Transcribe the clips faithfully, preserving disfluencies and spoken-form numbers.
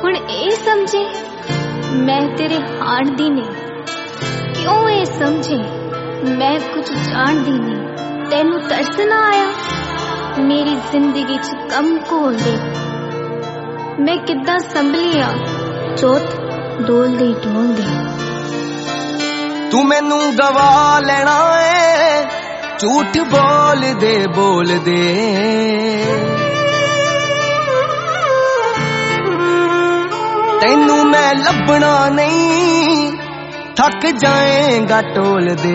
हुण ए समझे मैं तेरे हार दी नहीं, क्यों ए समझे मैं कुछ जान दी नहीं। तेनू तरस ना आया मेरी जिंदगी च कम घोल दे, मैं किद्दां संभलिया जोत डोल दे डोल दे। तू मैनू गवा लेना है, झूठ बोल दे बोल दे। तैनू मैं लभना नहीं, थक जाएगा टोल दे।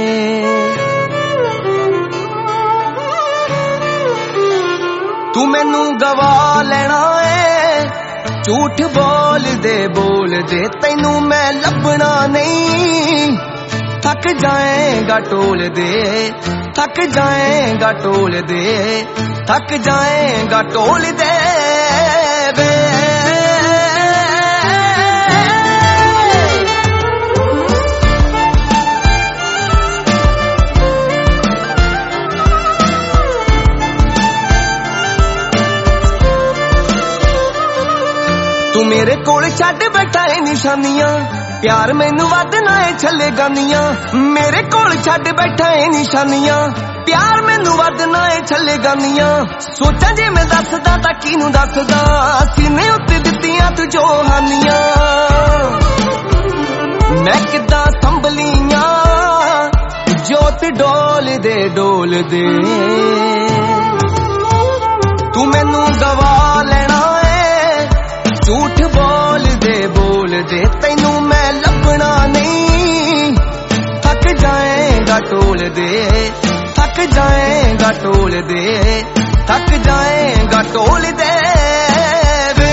तू मैनू गवा लेना है, झूठ बोल दे बोल दे। तैनू मैं लभना नहीं, थक जाएगा टोल दे। थक जाएगा टोल दे, थक जाएगा टोल दे वे। तू मेरे कोल छड्ड बैठा है निशानियां, प्यार मैनू वध ना है छले गानियां। मेरे कोल छड्ड बैठा है निशानियां, प्यार मैनू वध ना है छले गानियां। सोचा जे मैं दसदा तां किनू दसदा, सीने उत्ते दित्तियां तू जो हानियां। मैं किद्दां संभलियां जोत डोल दे डोल दे। तू मैनू गवा लेना है, झूठ बोल दे बोल दे। तैनू मैं लभना नहीं, थक जाएगा टोल दे। थक जाएगा टोल दे, थक जाएगा टोल दे वे।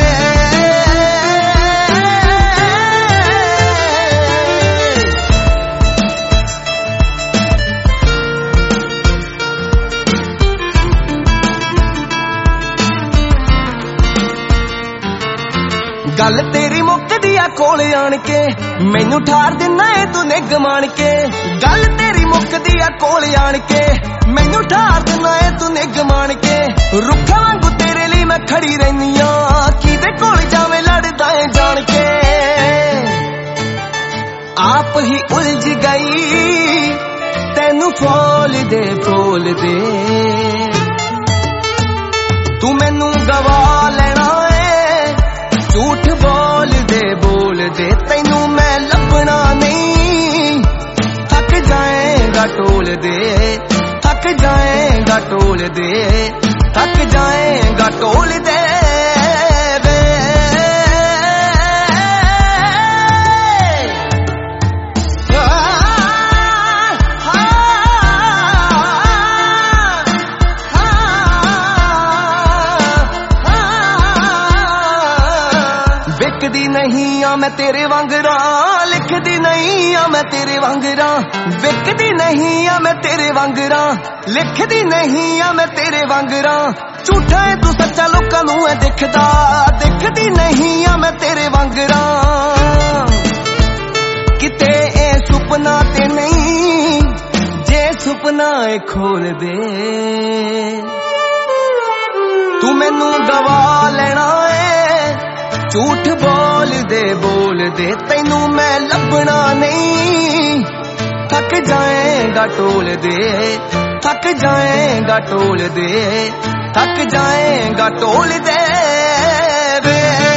गल तेरी मुकदी आ कोल आण के, मैनू ठार दिना है तू निग मान के। गल तेरी मुकदी आ कोल आण के, मैनू ठार दिना है तू निग मान के। रुखा वांगू तेरे लिए मैं खड़ी रहनी आ, किदे कोल जावे लड़दा है जान के। आप ही उलझ गई तेनू फोल दे फोल दे। तू मैनू गवा लेना है, झूठ बोल दे बोल दे। तैनू मैं लभना नहीं, थक जाएगा टोल दे। थक जाएगा टोल दे, थक जाएगा टोल दे वे। लिखदी नहीं आ मैं तेरे वांगरा, लिखदी नहीं आ मैं तेरे वांगरा। विकदी नहीं आ मैं तेरे वांगरा, लिखदी नहीं आ मैं तेरे वांगरा। झूठा है तू सच्चा लोकां नूं है दिखदा, दिखदी नहीं आ मैं तेरे वांगरा। किते ए सुपना ते नहीं, जे सुपना ए खोल दे। तू मैनू गवा लेना है, झूठ बोल दे बोल दे। तैनू मैं लभना नहीं, थक जाएगा टोल दे। थक जाएगा टोल दे, थक जाएगा टोल दे वे।